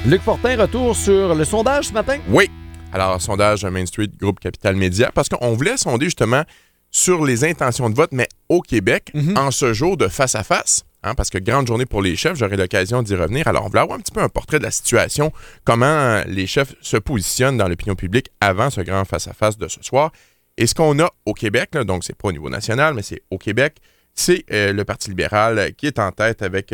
Luc Fortin, retour sur le sondage ce matin? Oui. Alors, sondage Main Street, groupe Capital Média, parce qu'on voulait sonder justement sur les intentions de vote, mais au Québec, en ce jour de face-à-face, parce que grande journée pour les chefs, j'aurai l'occasion d'y revenir. Alors, on voulait avoir un petit peu un portrait de la situation, comment les chefs se positionnent dans l'opinion publique avant ce grand face-à-face de ce soir. Et ce qu'on a au Québec, là, donc c'est pas au niveau national, mais c'est au Québec, c'est le Parti libéral qui est en tête avec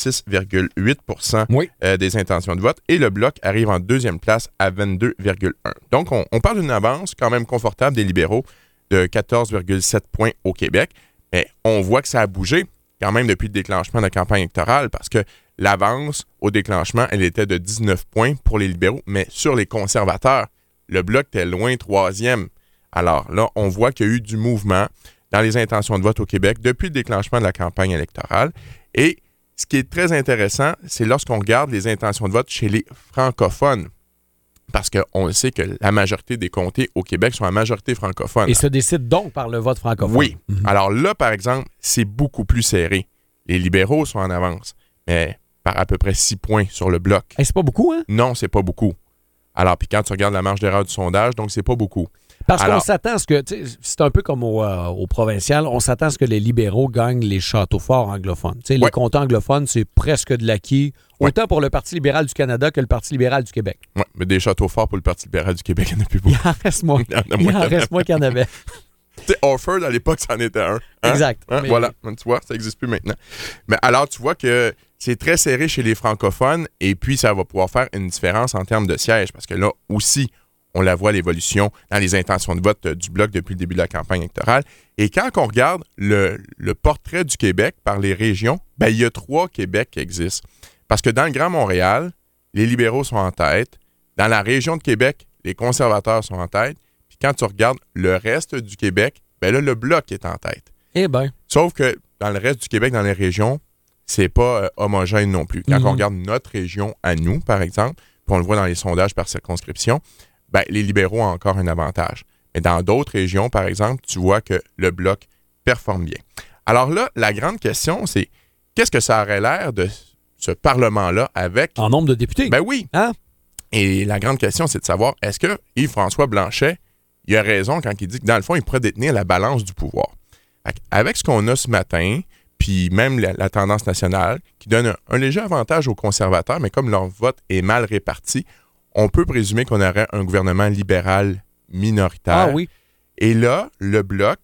36,8 des intentions de vote et le Bloc arrive en deuxième place à 22,1. Donc, on parle d'une avance quand même confortable des libéraux de 14,7 points au Québec, mais on voit que ça a bougé quand même depuis le déclenchement de la campagne électorale parce que l'avance au déclenchement, elle était de 19 points pour les libéraux, mais sur les conservateurs, le Bloc était loin troisième. Alors là, on voit qu'il y a eu du mouvement dans les intentions de vote au Québec depuis le déclenchement de la campagne électorale. Et ce qui est très intéressant, c'est lorsqu'on regarde les intentions de vote chez les francophones. Parce qu'on sait que la majorité des comtés au Québec sont à majorité francophone. Et se décide donc par le vote francophone. Oui. Alors là, par exemple, c'est beaucoup plus serré. Les libéraux sont en avance, mais par à peu près 6 points sur le Bloc. Et c'est pas beaucoup, hein? Non, c'est pas beaucoup. Alors, puis quand tu regardes la marge d'erreur du sondage, donc c'est pas beaucoup. Parce qu'on s'attend à ce que, c'est un peu comme au provincial, on s'attend à ce que les libéraux gagnent les châteaux forts anglophones. Les comtés anglophones, c'est presque de l'acquis, autant pour le Parti libéral du Canada que le Parti libéral du Québec. Oui, mais des châteaux forts pour le Parti libéral du Québec, il n'y en a plus beaucoup. Il en reste moins. Il en reste moins qu'il y en avait. Tu sais, Orford, à l'époque, c'en était un. Exact. Mais... Voilà, tu vois, ça n'existe plus maintenant. Mais alors, tu vois que c'est très serré chez les francophones et puis ça va pouvoir faire une différence en termes de sièges parce que là aussi, on la voit, l'évolution dans les intentions de vote du Bloc depuis le début de la campagne électorale. Et quand on regarde le portrait du Québec par les régions, ben, il y a 3 Québec qui existent. Parce que dans le Grand Montréal, les libéraux sont en tête. Dans la région de Québec, les conservateurs sont en tête. Puis quand tu regardes le reste du Québec, ben là, le Bloc est en tête. Eh bien. Sauf que dans le reste du Québec, dans les régions, c'est pas homogène non plus. Quand on regarde notre région à nous, par exemple, puis on le voit dans les sondages par circonscription, ben, les libéraux ont encore un avantage. Mais dans d'autres régions, par exemple, tu vois que le Bloc performe bien. Alors là, la grande question, c'est qu'est-ce que ça aurait l'air de ce Parlement-là avec... En nombre de députés? Ben oui. Hein? Et la grande question, c'est de savoir, est-ce que Yves-François Blanchet, il a raison quand il dit que dans le fond, il pourrait détenir la balance du pouvoir. Avec ce qu'on a ce matin, puis même la tendance nationale, qui donne un léger avantage aux conservateurs, mais comme leur vote est mal réparti, on peut présumer qu'on aurait un gouvernement libéral minoritaire. Ah oui. Et là, le Bloc,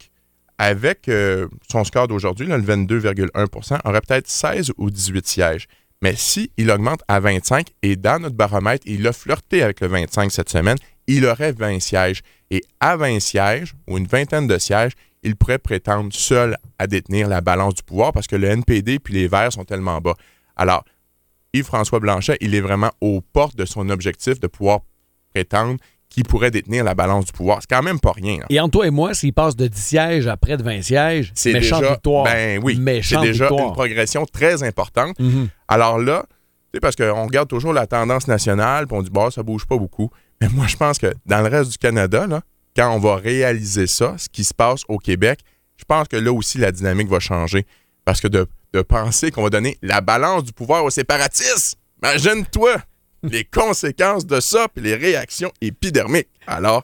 avec son score d'aujourd'hui, là, le 22,1 aurait peut-être 16 ou 18 sièges. Mais s'il augmente à 25, et dans notre baromètre, il a flirté avec le 25 cette semaine, il aurait 20 sièges. Et à 20 sièges, ou une vingtaine de sièges, il pourrait prétendre seul à détenir la balance du pouvoir parce que le NPD puis les Verts sont tellement bas. Alors, Yves-François Blanchet, il est vraiment aux portes de son objectif de pouvoir prétendre qu'il pourrait détenir la balance du pouvoir. C'est quand même pas rien. Là. Et entre toi et moi, s'il passe de 10 sièges à près de 20 sièges, c'est méchante déjà, victoire. Ben oui, méchante c'est déjà victoire. Une progression très importante. Alors là, tu sais, parce qu'on regarde toujours la tendance nationale, puis on dit, bah, ça bouge pas beaucoup. Mais moi, je pense que dans le reste du Canada, là, quand on va réaliser ça, ce qui se passe au Québec, je pense que là aussi, la dynamique va changer. Parce que de penser qu'on va donner la balance du pouvoir aux séparatistes, imagine-toi les conséquences de ça puis les réactions épidermiques. Alors,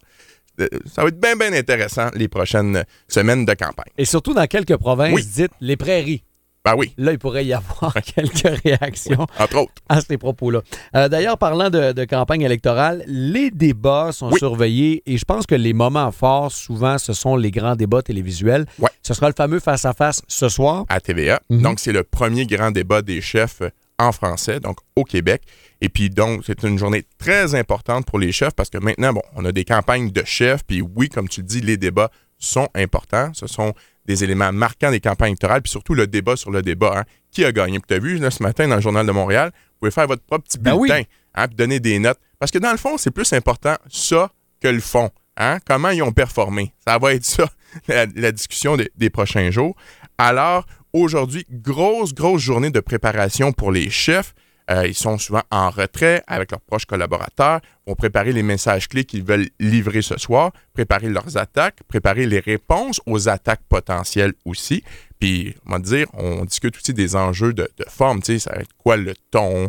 ça va être bien, bien intéressant les prochaines semaines de campagne. Et surtout dans quelques provinces dites les prairies. Ben oui. Là, il pourrait y avoir quelques réactions entre autres. À ces propos-là. D'ailleurs, parlant de campagne électorale, les débats sont surveillés et je pense que les moments forts, souvent, ce sont les grands débats télévisuels. Ouais. Ce sera le fameux face-à-face ce soir. À TVA. Donc, c'est le premier grand débat des chefs en français, donc au Québec. Et puis, donc, c'est une journée très importante pour les chefs parce que maintenant, bon, on a des campagnes de chefs. Puis oui, comme tu le dis, les débats sont importants. Ce sont des éléments marquants des campagnes électorales, puis surtout le débat sur le débat. Hein. Qui a gagné? Puis tu as vu, là, ce matin, dans le Journal de Montréal, vous pouvez faire votre propre petit bulletin, puis donner des notes. Parce que dans le fond, c'est plus important ça que le fond. Hein? Comment ils ont performé? Ça va être ça, la discussion des prochains jours. Alors, aujourd'hui, grosse journée de préparation pour les chefs. Ils sont souvent en retrait avec leurs proches collaborateurs, vont préparer les messages clés qu'ils veulent livrer ce soir, préparer leurs attaques, préparer les réponses aux attaques potentielles aussi. Puis, on va dire, on discute aussi des enjeux de forme, tu sais, ça va être quoi le ton,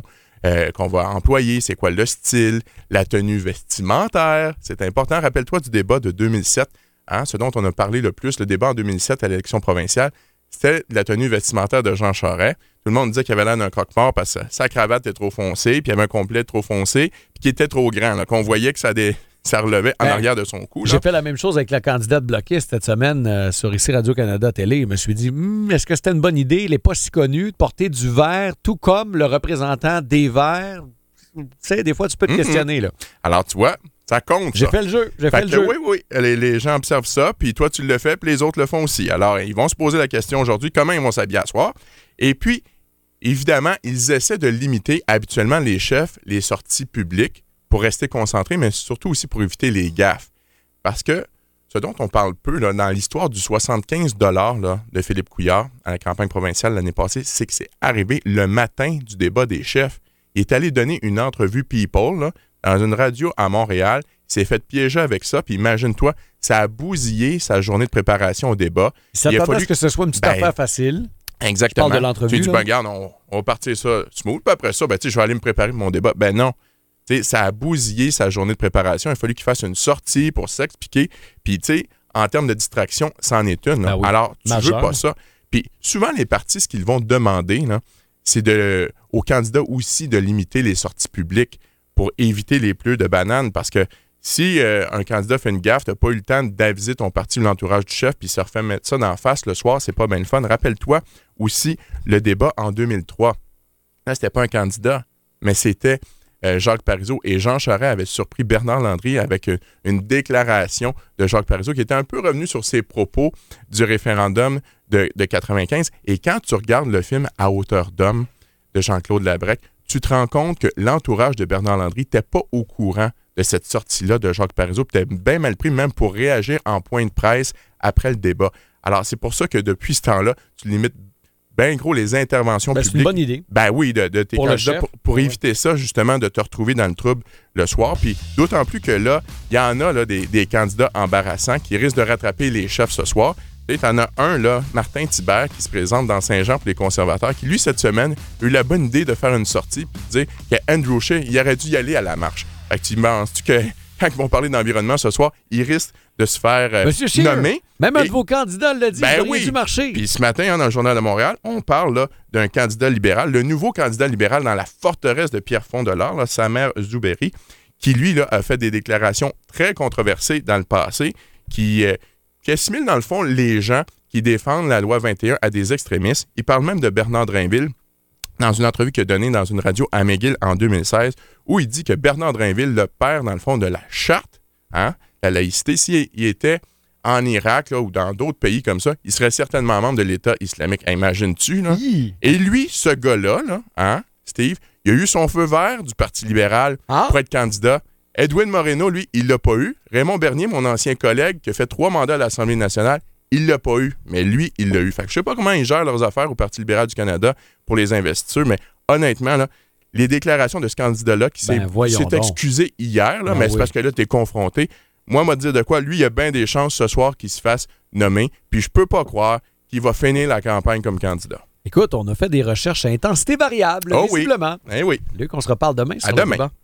qu'on va employer, c'est quoi le style, la tenue vestimentaire. C'est important. Rappelle-toi du débat de 2007, ce dont on a parlé le plus, le débat en 2007 à l'élection provinciale, c'était la tenue vestimentaire de Jean Charest. Tout le monde disait qu'il avait l'air d'un croque-mort parce que sa cravate était trop foncée, puis il avait un complet trop foncé, puis qui était trop grand, là, qu'on voyait que ça relevait en arrière de son cou. Là. J'ai fait la même chose avec la candidate bloquiste cette semaine sur ici Radio-Canada Télé. Je me suis dit, est-ce que c'était une bonne idée? Il n'est pas si connu de porter du vert, tout comme le représentant des Verts. Tu sais, des fois, tu peux te questionner. Là. Alors, tu vois, ça compte. J'ai fait le jeu. Oui. Les gens observent ça, puis toi, tu le fais, puis les autres le font aussi. Alors, ils vont se poser la question aujourd'hui, comment ils vont s'habiller à soir? Et puis, évidemment, ils essaient de limiter habituellement les chefs, les sorties publiques, pour rester concentré, mais surtout aussi pour éviter les gaffes. Parce que ce dont on parle peu là, dans l'histoire du 75 $ de Philippe Couillard à la campagne provinciale l'année passée, c'est que c'est arrivé le matin du débat des chefs. Il est allé donner une entrevue People là, dans une radio à Montréal. Il s'est fait piéger avec ça, puis imagine-toi, ça a bousillé sa journée de préparation au débat. Il s'attendait à ce que ce soit une petite affaire facile. Exactement. Je parle de l'entrevue. Tu dis, regarde, on va partir ça smooth, puis après ça, je vais aller me préparer pour mon débat. Ben non. T'sais, ça a bousillé sa journée de préparation. Il a fallu qu'il fasse une sortie pour s'expliquer. Puis, tu sais, en termes de distraction, c'en est une. Ah oui. Alors, tu Majeur. veux pas ça. Puis, souvent, les partis, ce qu'ils vont demander, là, c'est aux candidats aussi de limiter les sorties publiques pour éviter les pleurs de bananes. Parce que si un candidat fait une gaffe, tu n'as pas eu le temps d'aviser ton parti ou l'entourage du chef, puis il se refait mettre ça d'en face le soir, c'est pas bien le fun. Rappelle-toi aussi le débat en 2003. Là, c'était pas un candidat, mais c'était Jacques Parizeau, et Jean Charest avait surpris Bernard Landry avec une déclaration de Jacques Parizeau qui était un peu revenu sur ses propos du référendum de 95. Et quand tu regardes le film À hauteur d'homme de Jean-Claude Labrec, tu te rends compte que l'entourage de Bernard Landry n'était pas au courant de cette sortie-là de Jacques Parizeau, puis était bien mal pris même pour réagir en point de presse après le débat. Alors, c'est pour ça que depuis ce temps-là, tu limites bien gros les interventions publiques. C'est une bonne idée. Ben oui, de tes candidats pour éviter ça, justement, de te retrouver dans le trouble le soir. Puis d'autant plus que là, il y en a là, des candidats embarrassants qui risquent de rattraper les chefs ce soir. Tu en as un, là, Martin Thibert, qui se présente dans Saint-Jean pour les conservateurs, qui, lui, cette semaine, a eu la bonne idée de faire une sortie et de dire qu'Andrew Scheer, il aurait dû y aller à la marche. Fait que tu penses-tu que quand ils vont parler d'environnement ce soir, ils risquent de se faire nommer. Même un de vos candidats l'a dit, ben il aurait dû marcher. Puis ce matin, dans le Journal de Montréal, on parle là, d'un candidat libéral, le nouveau candidat libéral dans la forteresse de Pierrefonds de l'Or, là, Samer Zouberi, qui, lui, là, a fait des déclarations très controversées dans le passé, qui assimile, dans le fond, les gens qui défendent la loi 21 à des extrémistes. Il parle même de Bernard Drainville dans une entrevue qu'il a donnée dans une radio à McGill en 2016, où il dit que Bernard Drainville, le père, dans le fond, de la charte, la laïcité, s'il était en Irak là, ou dans d'autres pays comme ça, il serait certainement membre de l'État islamique. Imagines-tu, là? Et lui, ce gars-là, Steve, il a eu son feu vert du Parti libéral pour être candidat. Edwin Moreno, lui, il l'a pas eu. Raymond Bernier, mon ancien collègue, qui a fait 3 mandats à l'Assemblée nationale, il l'a pas eu. Mais lui, il l'a eu. Fait que je sais pas comment ils gèrent leurs affaires au Parti libéral du Canada pour les investitures, mais honnêtement, là, les déclarations de ce candidat-là qui s'est excusé hier, là, mais c'est parce que là, tu es confronté. Moi, m'a dit de quoi, lui, il a bien des chances ce soir qu'il se fasse nommer, puis je peux pas croire qu'il va finir la campagne comme candidat. Écoute, on a fait des recherches à intensité variable, visiblement. Eh oui. Luc, on se reparle demain. À demain.